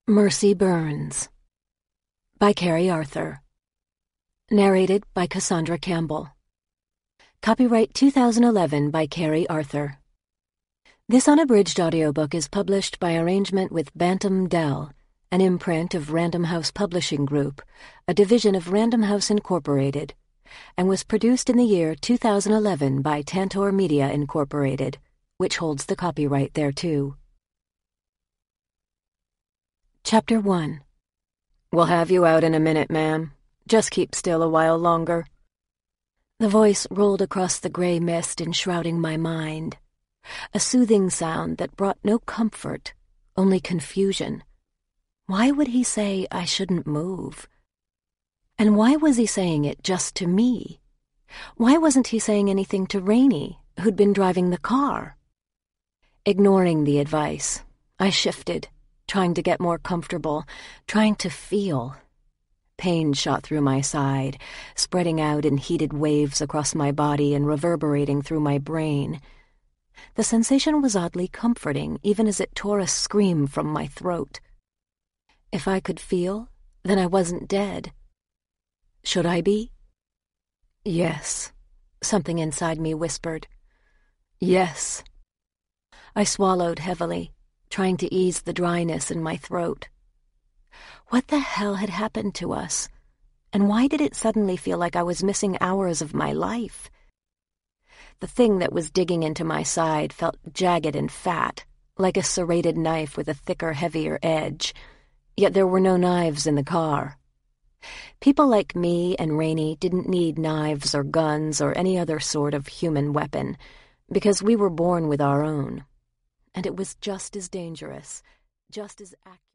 Mercy Burns by Carrie Arthur. Narrated by Cassandra Campbell. Copyright 2011 by Carrie Arthur. This unabridged audiobook is published by arrangement with Bantam Dell, an imprint of Random House Publishing Group, a division of Random House Incorporated, and was produced in the year 2011 by Tantor Media Incorporated, which holds the copyright thereto. Chapter 1. "We'll have you out in a minute, ma'am. Just keep still a while longer." The voice rolled across the gray mist enshrouding my mind, a soothing sound that brought no comfort, only confusion. Why would he say I shouldn't move? And why was he saying it just to me? Why wasn't he saying anything to Rainey, who'd been driving the car? Ignoring the advice, I shifted, trying to get more comfortable, trying to feel. Pain shot through my side, spreading out in heated waves across my body and reverberating through my brain. The sensation was oddly comforting, even as it tore a scream from my throat. If I could feel, then I wasn't dead. Should I be? Yes, something inside me whispered. Yes. I swallowed heavily, trying to ease the dryness in my throat. What the hell had happened to us? And why did it suddenly feel like I was missing hours of my life? The thing that was digging into my side felt jagged and fat, like a serrated knife with a thicker, heavier edge. Yet there were no knives in the car. People like me and Rainey didn't need knives or guns or any other sort of human weapon, because we were born with our own. And it was just as dangerous, just as accurate.